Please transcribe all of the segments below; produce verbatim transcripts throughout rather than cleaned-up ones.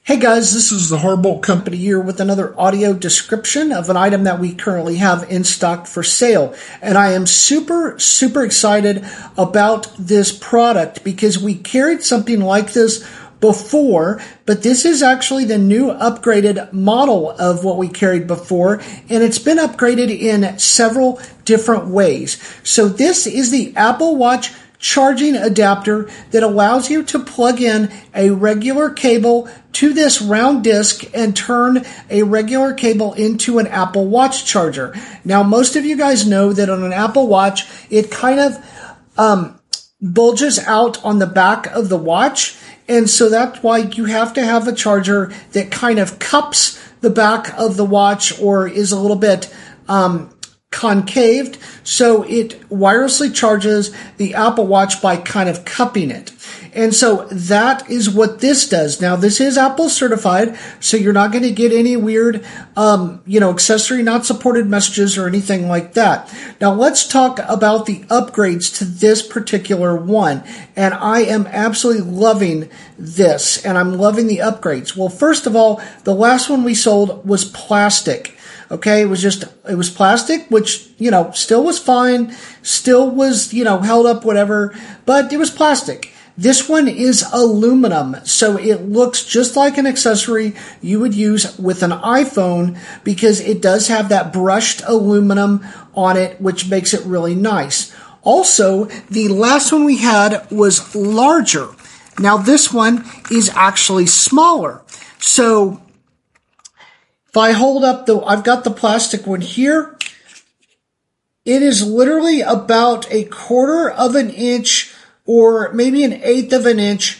Hey guys, this is the Hardbolt Company here with another audio description of an item that we currently have in stock for sale. And I am super, super excited about this product because we carried something like this before, but this is actually the new upgraded model of what we carried before, and it's been upgraded in several different ways. So this is the Apple Watch charging adapter that allows you to plug in a regular cable to this round disc and turn a regular cable into an Apple Watch charger. Now, most of you guys know that on an Apple Watch, it kind of um, bulges out on the back of the watch. And so that's why you have to have a charger that kind of cups the back of the watch or is a little bit um, concaved, so it wirelessly charges the Apple Watch by kind of cupping it. And so that is what this does. Now, this is Apple certified, so you're not going to get any weird, um, you know, accessory not supported messages or anything like that. Now, let's talk about the upgrades to this particular one. And I am absolutely loving this, and I'm loving the upgrades. Well, first of all, the last one we sold was plastic. Okay, it was just, it was plastic, which, you know, still was fine, still was, you know, held up, whatever, but it was plastic. This one is aluminum, so it looks just like an accessory you would use with an iPhone because it does have that brushed aluminum on it, which makes it really nice. Also, the last one we had was larger. Now, this one is actually smaller. So, if I hold up the, I've got the plastic one here. It is literally about a quarter of an inch or maybe an eighth of an inch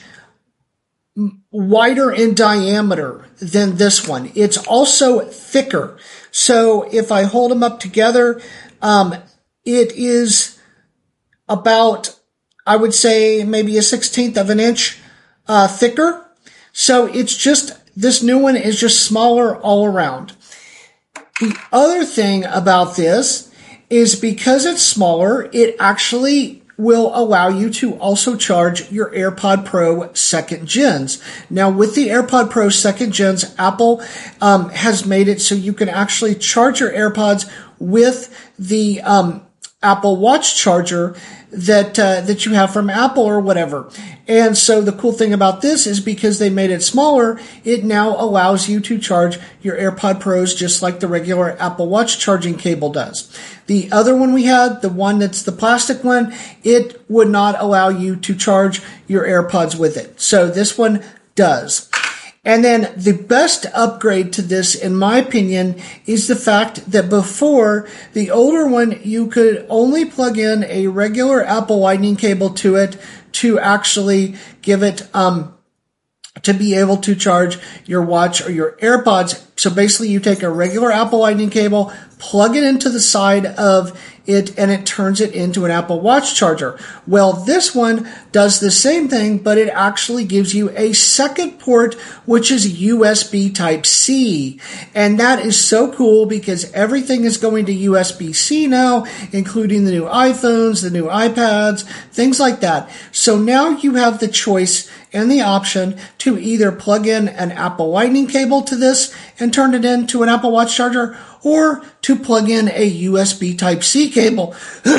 wider in diameter than this one. It's also thicker. So if I hold them up together, um, it is about, I would say, maybe a sixteenth of an inch uh, thicker. So it's just, this new one is just smaller all around. The other thing about this is because it's smaller, it actually will allow you to also charge your AirPod Pro second gens. Now, with the AirPod Pro second gens, Apple um, has made it so you can actually charge your AirPods with the um, Apple Watch charger that uh, that you have from Apple or whatever. And so the cool thing about this is because they made it smaller, it now allows you to charge your AirPod Pros just like the regular Apple Watch charging cable does. The other one we had, the one that's the plastic one, it would not allow you to charge your AirPods with it. So this one does. And then the best upgrade to this, in my opinion, is the fact that before, the older one, you could only plug in a regular Apple Lightning cable to it to actually give it, um, to be able to charge your watch or your AirPods. So basically, you take a regular Apple Lightning cable, plug it into the side of it, and it turns it into an Apple Watch charger. Well, this one does the same thing, but it actually gives you a second port, which is U S B Type-C. And that is so cool because everything is going to U S B C now, including the new iPhones, the new iPads, things like that. So now you have the choice and the option to either plug in an Apple Lightning cable to this and turn it into an Apple Watch charger, or to plug in a U S B Type-C cable,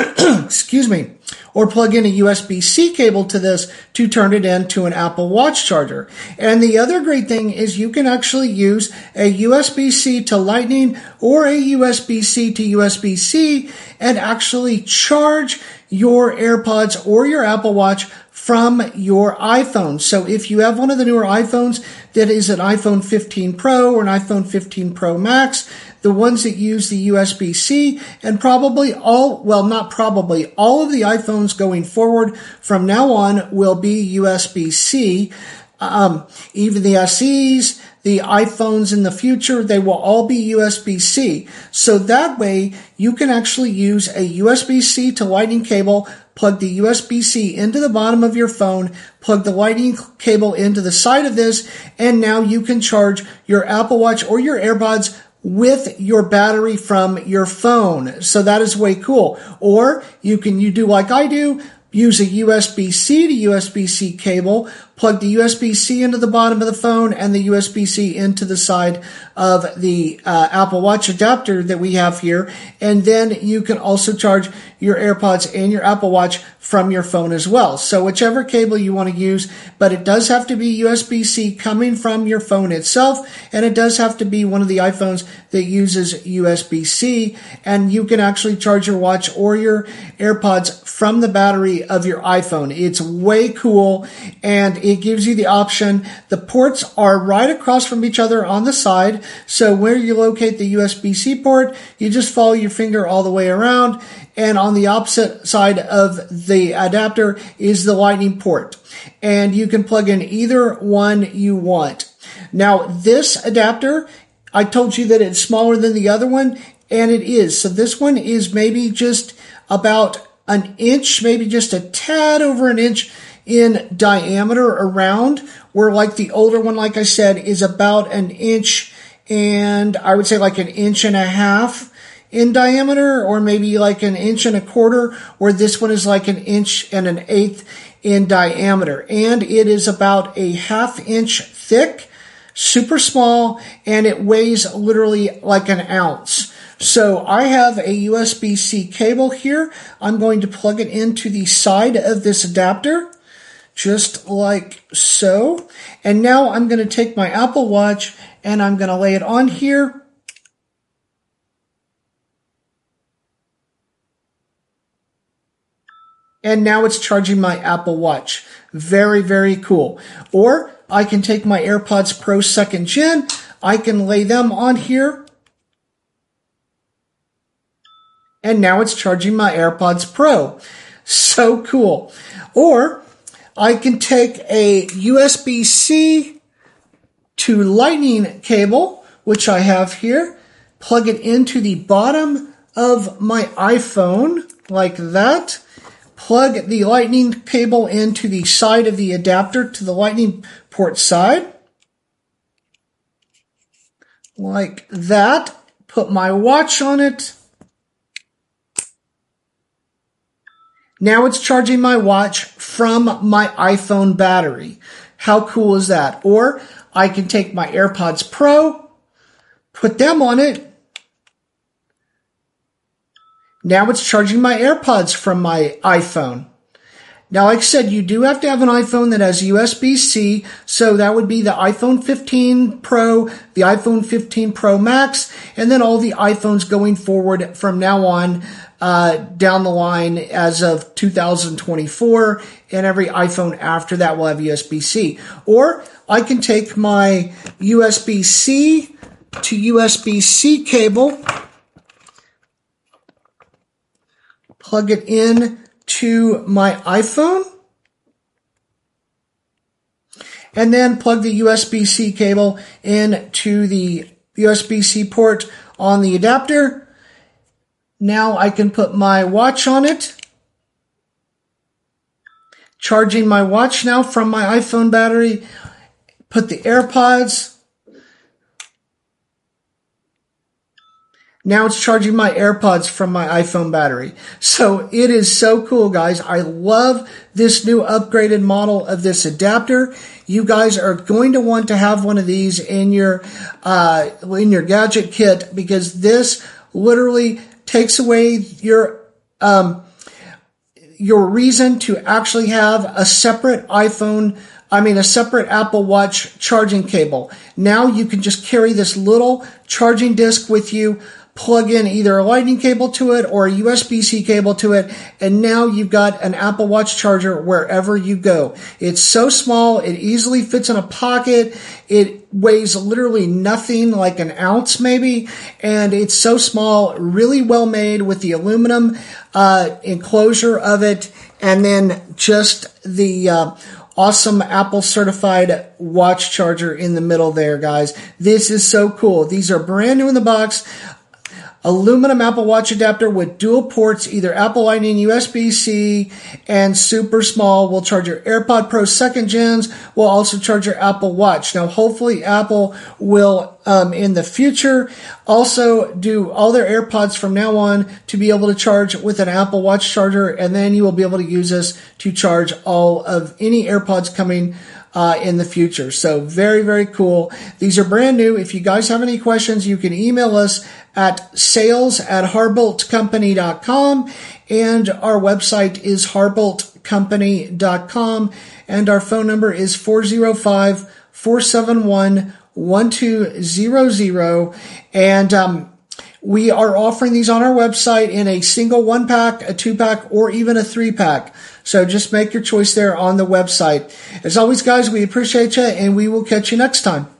excuse me, or plug in a U S B-C cable to this to turn it into an Apple Watch charger. And the other great thing is you can actually use a U S B-C to Lightning or a U S B-C to U S B-C and actually charge your AirPods or your Apple Watch from your iPhone. So if you have one of the newer iPhones that is an iPhone fifteen Pro or an iPhone fifteen Pro Max, the ones that use the U S B-C, and probably all, well, not probably, all of the iPhones going forward from now on will be U S B-C. Um, even the S Es, the iPhones in the future, they will all be U S B-C. So that way, you can actually use a U S B-C to Lightning cable, plug the U S B-C into the bottom of your phone, plug the Lightning cable into the side of this, and now you can charge your Apple Watch or your AirPods with your battery from your phone. So that is way cool. Or you can, you do like I do, use a U S B-C to U S B-C cable, plug the U S B-C into the bottom of the phone and the U S B-C into the side of the uh, Apple Watch adapter that we have here. And then you can also charge your AirPods and your Apple Watch from your phone as well. So whichever cable you want to use, but it does have to be U S B-C coming from your phone itself, and it does have to be one of the iPhones that uses U S B-C, and you can actually charge your watch or your AirPods from the battery of your iPhone. It's way cool, and it gives you the option. The ports are right across from each other on the side, so where you locate the U S B-C port, you just follow your finger all the way around, and on the opposite side of the adapter is the Lightning port. And you can plug in either one you want. Now, this adapter, I told you that it's smaller than the other one, and it is. So this one is maybe just about an inch, maybe just a tad over an inch in diameter around, where like the older one, like I said, is about an inch and I would say like an inch and a half in diameter, or maybe like an inch and a quarter, where this one is like an inch and an eighth in diameter. And it is about a half inch thick, super small, and it weighs literally like an ounce. So I have a U S B-C cable here. I'm going to plug it into the side of this adapter, just like so. And now I'm going to take my Apple Watch and I'm going to lay it on here. And now it's charging my Apple Watch. Very, very cool. Or I can take my AirPods Pro second gen. I can lay them on here. And now it's charging my AirPods Pro. So cool. Or I can take a U S B-C to Lightning cable, which I have here, plug it into the bottom of my iPhone like that. Plug the Lightning cable into the side of the adapter to the Lightning port side. Like that. Put my watch on it. Now it's charging my watch from my iPhone battery. How cool is that? Or I can take my AirPods Pro, put them on it. Now it's charging my AirPods from my iPhone. Now, like I said, you do have to have an iPhone that has U S B-C, so that would be the iPhone fifteen Pro, the iPhone fifteen Pro Max, and then all the iPhones going forward from now on uh down the line as of two thousand twenty-four, and every iPhone after that will have U S B-C. Or I can take my U S B-C to U S B-C cable, plug it in to my iPhone, and then plug the U S B-C cable into the U S B-C port on the adapter. Now I can put my watch on it. Charging my watch now from my iPhone battery. Put the AirPods. Now it's charging my AirPods from my iPhone battery. So it is so cool, guys. I love this new upgraded model of this adapter. You guys are going to want to have one of these in your, uh, in your gadget kit, because this literally takes away your, um, your reason to actually have a separate iPhone, I mean, a separate Apple Watch charging cable. Now you can just carry this little charging disc with you, plug in either a Lightning cable to it or a U S B-C cable to it, and now you've got an Apple Watch charger wherever you go. It's so small, it easily fits in a pocket, it weighs literally nothing, like an ounce maybe, and it's so small, really well made with the aluminum uh enclosure of it, and then just the uh awesome Apple certified watch charger in the middle there, guys. This is so cool. These are brand new in the box. Aluminum Apple Watch adapter with dual ports, either Apple Lightning, U S B-C, and super small. Will charge your AirPod Pro second gens. Will also charge your Apple Watch. Now, hopefully Apple will, um, in the future, also do all their AirPods from now on to be able to charge with an Apple Watch charger, and then you will be able to use this to charge all of any AirPods coming uh, in the future. So very, very cool. These are brand new. If you guys have any questions, you can email us at sales at harbolt company dot com, and our website is harbolt company dot com, and our phone number is four oh five, four seven one, one two zero zero. And um, we are offering these on our website in a single one pack, a two pack, or even a three pack. So just make your choice there on the website. As always, guys, we appreciate you, and we will catch you next time.